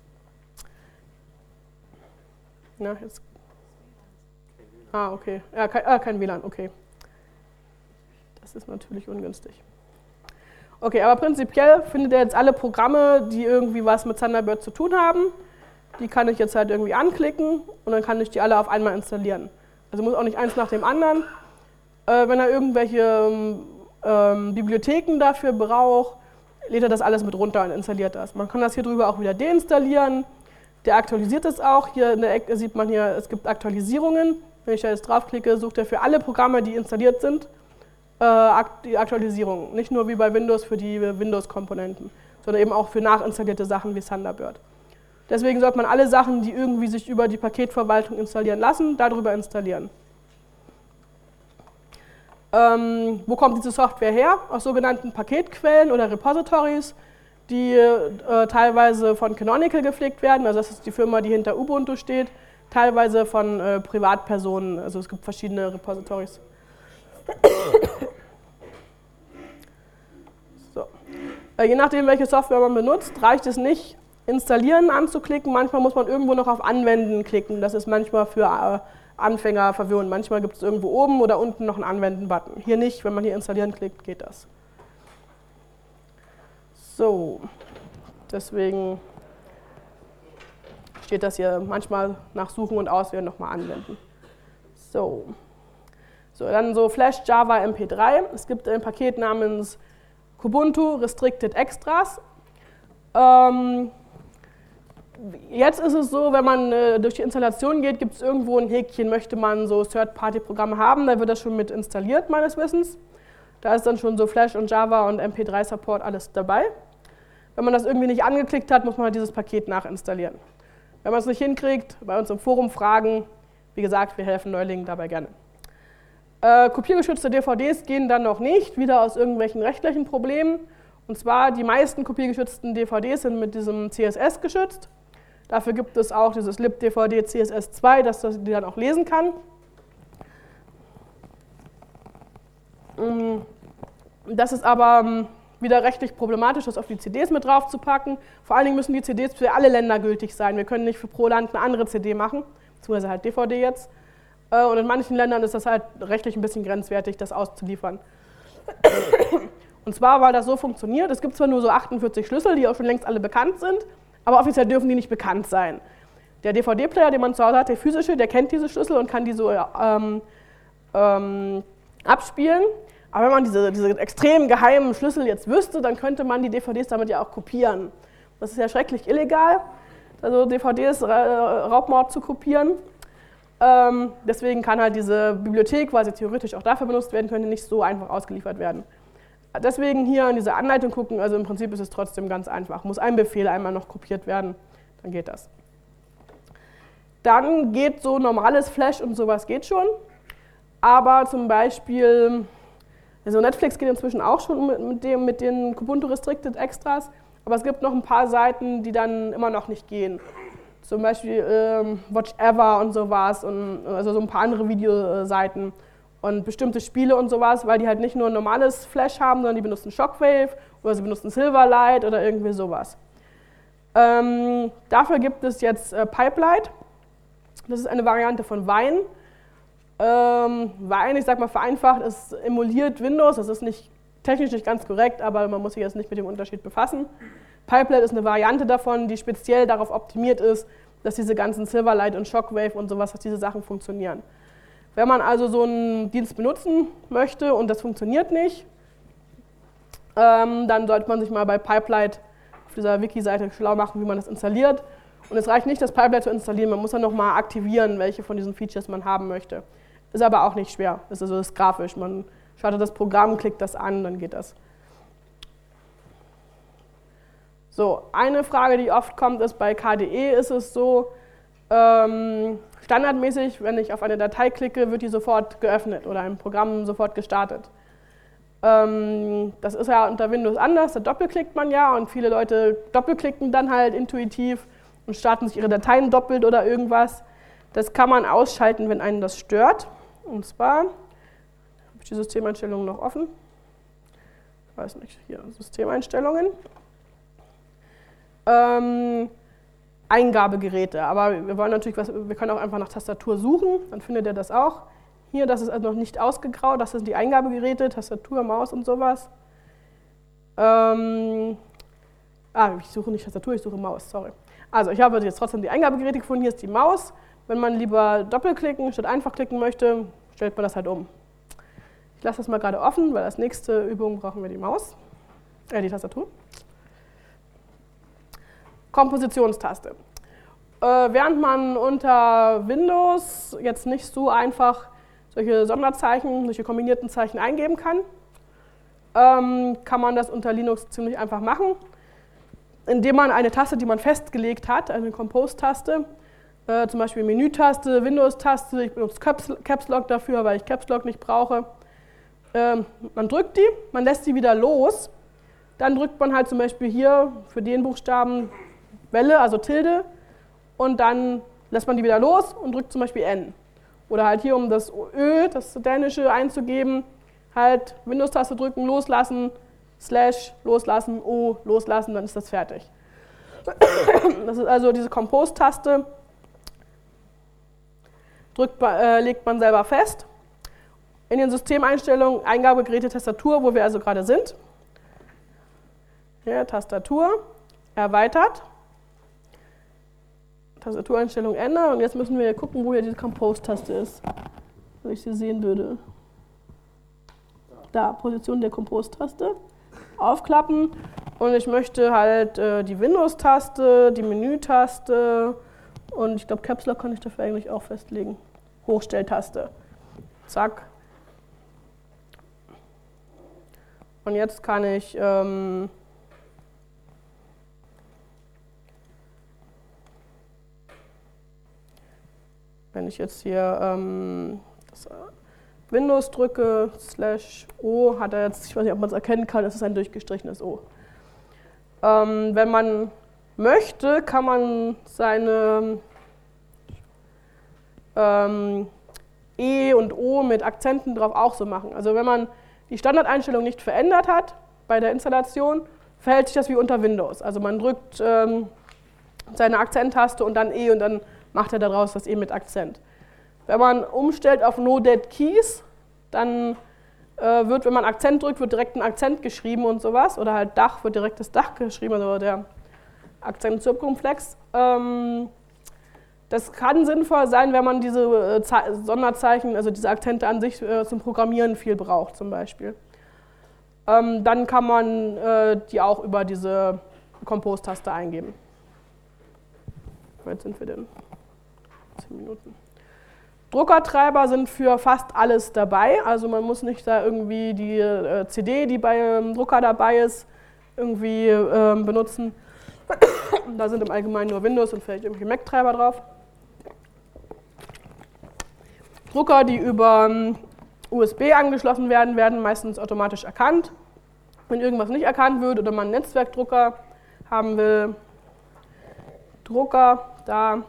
na, jetzt. Ah, okay. Ja, kein, ah, kein W LAN, okay. Das ist natürlich ungünstig. Okay, aber prinzipiell findet er jetzt alle Programme, die irgendwie was mit Thunderbird zu tun haben. Die kann ich jetzt halt irgendwie anklicken und dann kann ich die alle auf einmal installieren. Also muss auch nicht eins nach dem anderen. Äh, wenn er irgendwelche ähm, Bibliotheken dafür braucht, lädt er das alles mit runter und installiert das. Man kann das hier drüber auch wieder deinstallieren. Der aktualisiert es auch. Hier in der Ecke sieht man hier, es gibt Aktualisierungen. Wenn ich da jetzt draufklicke, sucht er für alle Programme, die installiert sind, äh, die Aktualisierung. Nicht nur wie bei Windows für die Windows-Komponenten, sondern eben auch für nachinstallierte Sachen wie Thunderbird. Deswegen sollte man alle Sachen, die irgendwie sich über die Paketverwaltung installieren lassen, darüber installieren. Ähm, wo kommt diese Software her? Aus sogenannten Paketquellen oder Repositories, die äh, teilweise von Canonical gepflegt werden, also das ist die Firma, die hinter Ubuntu steht, teilweise von äh, Privatpersonen, also es gibt verschiedene Repositories. So. Äh, je nachdem, welche Software man benutzt, reicht es nicht, Installieren anzuklicken, manchmal muss man irgendwo noch auf Anwenden klicken, das ist manchmal für äh, Anfänger verwirrend, manchmal gibt es irgendwo oben oder unten noch einen Anwenden-Button. Hier nicht, wenn man hier Installieren klickt, geht das. So, deswegen steht das hier manchmal nach Suchen und Auswählen nochmal anwenden. So. so, dann so Flash Java M P drei. Es gibt ein Paket namens Kubuntu Restricted Extras. Ähm, jetzt ist es so, wenn man äh, durch die Installation geht, gibt es irgendwo ein Häkchen, möchte man so Third-Party-Programme haben, da wird das schon mit installiert, meines Wissens. Da ist dann schon so Flash und Java und M P drei Support alles dabei. Wenn man das irgendwie nicht angeklickt hat, muss man halt dieses Paket nachinstallieren. Wenn man es nicht hinkriegt, bei uns im Forum fragen. Wie gesagt, wir helfen Neulingen dabei gerne. Äh, kopiergeschützte D V Ds gehen dann noch nicht, wieder aus irgendwelchen rechtlichen Problemen. Und zwar, die meisten kopiergeschützten D V Ds sind mit diesem C S S geschützt. Dafür gibt es auch dieses libdvd C S S zwei, dass das die dann auch lesen kann. Das ist aber wieder rechtlich problematisch, das auf die C Ds mit drauf zu packen. Vor allen Dingen müssen die C Ds für alle Länder gültig sein. Wir können nicht für pro Land eine andere C D machen, beziehungsweise halt D V D jetzt. Und in manchen Ländern ist das halt rechtlich ein bisschen grenzwertig, das auszuliefern. Und zwar, weil das so funktioniert, es gibt zwar nur so achtundvierzig Schlüssel, die auch schon längst alle bekannt sind, aber offiziell dürfen die nicht bekannt sein. Der D V D-Player, den man zu Hause hat, der physische, der kennt diese Schlüssel und kann die so ähm, ähm, abspielen. Aber wenn man diese, diese extrem geheimen Schlüssel jetzt wüsste, dann könnte man die D V Ds damit ja auch kopieren. Das ist ja schrecklich illegal, also D V Ds äh, Raubmord zu kopieren. Ähm, deswegen kann halt diese Bibliothek, weil sie theoretisch auch dafür benutzt werden könnte, nicht so einfach ausgeliefert werden. Deswegen hier in dieser Anleitung gucken, also im Prinzip ist es trotzdem ganz einfach. Muss ein Befehl einmal noch kopiert werden, dann geht das. Dann geht so normales Flash und sowas geht schon, aber zum Beispiel, also Netflix geht inzwischen auch schon mit, mit, dem, mit den Kubuntu Restricted Extras, aber es gibt noch ein paar Seiten, die dann immer noch nicht gehen. Zum Beispiel ähm, Watch Ever und sowas, und also so ein paar andere Videoseiten. Und bestimmte Spiele und sowas, weil die halt nicht nur ein normales Flash haben, sondern die benutzen Shockwave oder sie benutzen Silverlight oder irgendwie sowas. Ähm, dafür gibt es jetzt äh, Pipelight. Das ist eine Variante von Wine. Ähm, Wine, ich sag mal vereinfacht, es emuliert Windows. Das ist nicht, technisch nicht ganz korrekt, aber man muss sich jetzt nicht mit dem Unterschied befassen. Pipelight ist eine Variante davon, die speziell darauf optimiert ist, dass diese ganzen Silverlight und Shockwave und sowas, dass diese Sachen funktionieren. Wenn man also so einen Dienst benutzen möchte und das funktioniert nicht, ähm, dann sollte man sich mal bei Pipelight auf dieser Wiki-Seite schlau machen, wie man das installiert. Und es reicht nicht, das Pipelight zu installieren, man muss dann nochmal aktivieren, welche von diesen Features man haben möchte. Ist aber auch nicht schwer, das ist, also das ist grafisch. Man startet das Programm, klickt das an, dann geht das. So, eine Frage, die oft kommt, ist bei K D E ist es so, ähm, standardmäßig, wenn ich auf eine Datei klicke, wird die sofort geöffnet oder ein Programm sofort gestartet. Ähm, das ist ja unter Windows anders, da doppelklickt man ja und viele Leute doppelklicken dann halt intuitiv und starten sich ihre Dateien doppelt oder irgendwas. Das kann man ausschalten, wenn einen das stört. Und zwar, habe ich die Systemeinstellungen noch offen? Ich weiß nicht, hier Systemeinstellungen. Ähm, Eingabegeräte, aber wir wollen natürlich, was, wir können auch einfach nach Tastatur suchen, dann findet ihr das auch. Hier, das ist also noch nicht ausgegraut, das sind die Eingabegeräte, Tastatur, Maus und sowas. Ähm, ah, ich suche nicht Tastatur, ich suche Maus, sorry. Also ich habe jetzt trotzdem die Eingabegeräte gefunden, hier ist die Maus. Wenn man lieber doppelklicken statt einfach klicken möchte, stellt man das halt um. Ich lasse das mal gerade offen, weil als nächste Übung brauchen wir die Maus, äh, die Tastatur. Kompositionstaste. Äh, während man unter Windows jetzt nicht so einfach solche Sonderzeichen, solche kombinierten Zeichen eingeben kann, ähm, kann man das unter Linux ziemlich einfach machen. indem man eine Taste, die man festgelegt hat, eine Compose-Taste, äh, zum Beispiel Menü-Taste, Windows-Taste, ich benutze Caps, Caps Lock dafür, weil ich Caps Lock nicht brauche. Ähm, man drückt die, man lässt sie wieder los, dann drückt man halt zum Beispiel hier für den Buchstaben Welle, also Tilde, und dann lässt man die wieder los und drückt zum Beispiel N. Oder halt hier, um das Ö, das Dänische einzugeben, halt Windows-Taste drücken, loslassen, Slash, loslassen, O, loslassen, dann ist das fertig. Das ist also diese Compose-Taste, drückt, äh, legt man selber fest. In den Systemeinstellungen Eingabegeräte, Tastatur, wo wir also gerade sind. Hier, Tastatur, erweitert. Tastatureinstellung ändern und jetzt müssen wir gucken, wo hier diese Compose-Taste ist, wenn ich sie sehen würde. Da, Position der Compose-Taste. Aufklappen und ich möchte halt äh, die Windows-Taste, die Menü-Taste und ich glaube Caps Lock kann ich dafür eigentlich auch festlegen. Hochstelltaste. Zack. Und jetzt kann ich ähm, wenn ich jetzt hier ähm, das Windows drücke, slash O, hat er jetzt, ich weiß nicht, ob man es erkennen kann, es ist ein durchgestrichenes O. Ähm, wenn man möchte, kann man seine ähm, E und O mit Akzenten drauf auch so machen. Also wenn man die Standardeinstellung nicht verändert hat bei der Installation, verhält sich das wie unter Windows. Also man drückt ähm, seine Akzenttaste und dann E und dann macht er daraus das E mit Akzent. Wenn man umstellt auf No Dead Keys, dann äh, wird, wenn man Akzent drückt, wird direkt ein Akzent geschrieben und sowas. Oder halt Dach, wird direkt das Dach geschrieben, also der Akzent-Zirkumflex. Ähm, das kann sinnvoll sein, wenn man diese äh, Sonderzeichen, also diese Akzente an sich äh, zum Programmieren viel braucht zum Beispiel. Ähm, dann kann man äh, die auch über diese Compose-Taste eingeben. Jetzt sind wir denn? zehn Minuten. Druckertreiber sind für fast alles dabei, also man muss nicht da irgendwie die äh, C D, die beim Drucker dabei ist, irgendwie äh, benutzen. Da sind im Allgemeinen nur Windows und vielleicht irgendwelche Mac-Treiber drauf. Drucker, die über ähm, U S B angeschlossen werden, werden meistens automatisch erkannt. Wenn irgendwas nicht erkannt wird oder man einen Netzwerkdrucker haben will, Drucker, da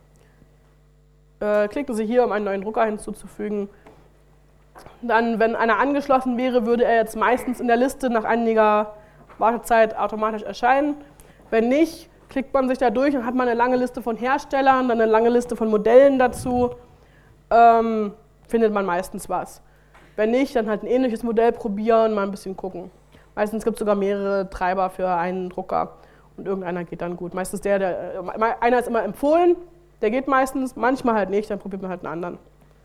äh, klicken Sie hier, um einen neuen Drucker hinzuzufügen. Dann, wenn einer angeschlossen wäre, würde er jetzt meistens in der Liste nach einiger Wartezeit automatisch erscheinen. Wenn nicht, klickt man sich da durch und hat man eine lange Liste von Herstellern, dann eine lange Liste von Modellen dazu, ähm, findet man meistens was. Wenn nicht, dann halt ein ähnliches Modell probieren, mal ein bisschen gucken. Meistens gibt es sogar mehrere Treiber für einen Drucker und irgendeiner geht dann gut. Meistens der, der, einer ist immer empfohlen, der geht meistens, manchmal halt nicht, dann probiert man halt einen anderen.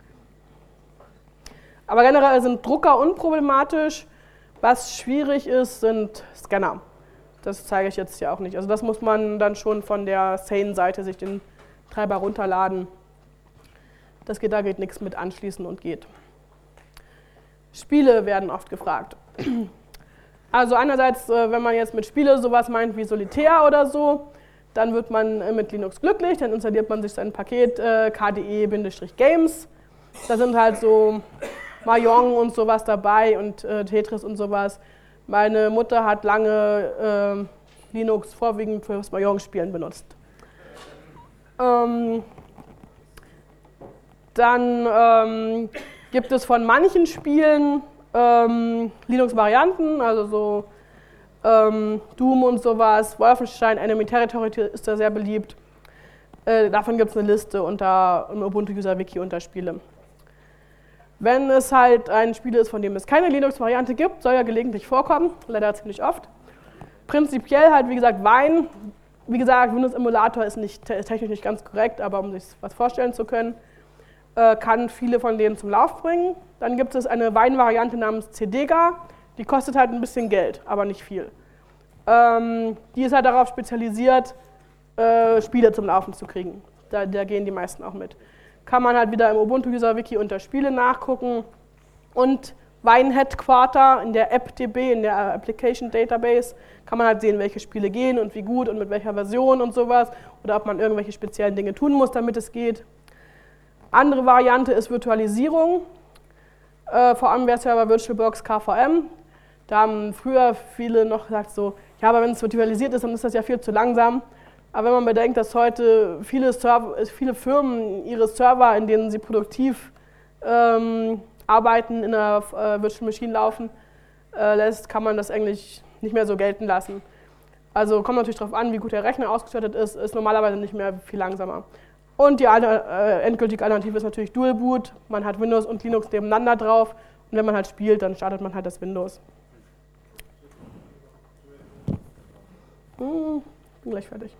Aber generell sind Drucker unproblematisch. Was schwierig ist, sind Scanner. Das zeige ich jetzt hier auch nicht. Also das muss man dann schon von der Sane-Seite sich den Treiber runterladen. Das geht, da geht nichts mit anschließen und geht. Spiele werden oft gefragt. Also einerseits, wenn man jetzt mit Spiele sowas meint wie Solitär oder so, dann wird man mit Linux glücklich, dann installiert man sich sein Paket äh, K D E-Games. Da sind halt so Mahjong und sowas dabei und äh, Tetris und sowas. Meine Mutter hat lange äh, Linux vorwiegend fürs Mahjong-Spielen benutzt. Ähm, dann ähm, gibt es von manchen Spielen ähm, Linux-Varianten, also so ähm, Doom und sowas, Wolfenstein, Enemy Territory ist da sehr beliebt. Äh, davon gibt es eine Liste unter im Ubuntu-User-Wiki unter Spiele. Wenn es halt ein Spiel ist, von dem es keine Linux-Variante gibt, soll ja gelegentlich vorkommen, leider ziemlich oft. Prinzipiell halt, wie gesagt, Wine. Wie gesagt, Windows-Emulator ist nicht, technisch nicht ganz korrekt, aber um sich was vorstellen zu können, äh, kann viele von denen zum Lauf bringen. Dann gibt es eine Wine-Variante namens Cedega, die kostet halt ein bisschen Geld, aber nicht viel. Ähm, die ist halt darauf spezialisiert, äh, Spiele zum Laufen zu kriegen. Da, da gehen die meisten auch mit. Kann man halt wieder im Ubuntu-User-Wiki unter Spiele nachgucken. Und Wine Headquarter in der App D B, in der Application Database, kann man halt sehen, welche Spiele gehen und wie gut und mit welcher Version und sowas oder ob man irgendwelche speziellen Dinge tun muss, damit es geht. Andere Variante ist Virtualisierung, äh, VMware-Server VirtualBox K V M. Da haben früher viele noch gesagt so, ja, aber wenn es virtualisiert ist, dann ist das ja viel zu langsam. Aber wenn man bedenkt, dass heute viele, Server, viele Firmen ihre Server, in denen sie produktiv ähm, arbeiten, in einer äh, Virtual Machine laufen äh, lässt, kann man das eigentlich nicht mehr so gelten lassen. Also kommt natürlich darauf an, wie gut der Rechner ausgestattet ist, ist normalerweise nicht mehr viel langsamer. Und die äh, endgültige Alternative ist natürlich Dual Boot. Man hat Windows und Linux nebeneinander drauf und wenn man halt spielt, dann startet man halt das Windows. Hm, bin gleich fertig.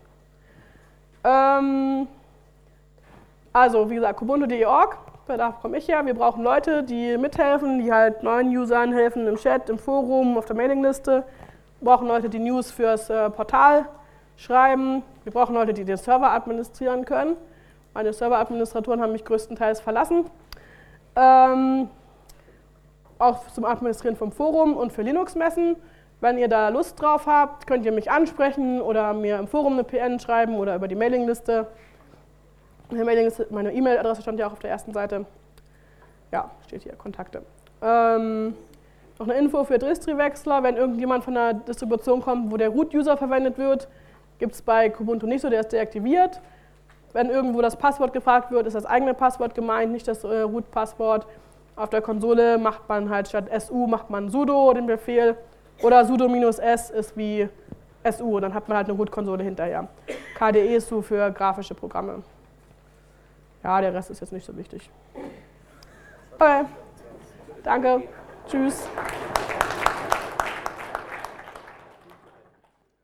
Ähm, also, wie gesagt, kubuntu punkt de punkt org, da komme ich her. Wir brauchen Leute, die mithelfen, die halt neuen Usern helfen im Chat, im Forum, auf der Mailingliste. Wir brauchen Leute, die News fürs äh, Portal schreiben. Wir brauchen Leute, die den Server administrieren können. Meine Serveradministratoren haben mich größtenteils verlassen. Ähm, auch zum Administrieren vom Forum und für Linux-Messen. Wenn ihr da Lust drauf habt, könnt ihr mich ansprechen oder mir im Forum eine P N schreiben oder über die Mailingliste. Meine E-Mail-Adresse stand ja auch auf der ersten Seite. Ja, steht hier, Kontakte. Ähm, noch eine Info für Distri-Wechsler. Wenn irgendjemand von einer Distribution kommt, wo der Root-User verwendet wird, gibt es bei Kubuntu nicht so, der ist deaktiviert. Wenn irgendwo das Passwort gefragt wird, ist das eigene Passwort gemeint, nicht das äh, Root-Passwort. Auf der Konsole macht man halt statt su macht man sudo den Befehl. Oder sudo minus s ist wie su, dann hat man halt eine Root-Konsole hinterher. K D E ist so für grafische Programme. Ja, der Rest ist jetzt nicht so wichtig. Okay, danke, tschüss.